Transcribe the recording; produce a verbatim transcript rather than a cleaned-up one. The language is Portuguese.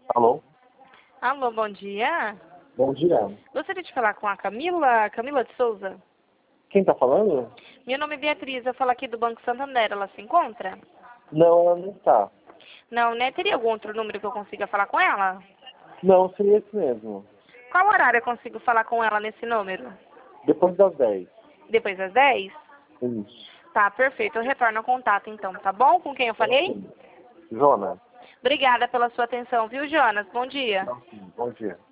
Alô? Alô, bom dia. Bom dia. Gostaria de falar com a Camila, Camila de Souza. Quem tá falando? Meu nome é Beatriz, eu falo aqui do Banco Santander, ela se encontra? Não, ela não está. Não, né? Teria algum outro número que eu consiga falar com ela? Não, seria esse mesmo. Qual horário eu consigo falar com ela nesse número? Depois das dez. Depois das dez? Isso. Tá, perfeito. Eu retorno o contato então, tá bom? Com quem eu falei? Jonas. Obrigada pela sua atenção, viu, Jonas? Bom dia. Bom dia.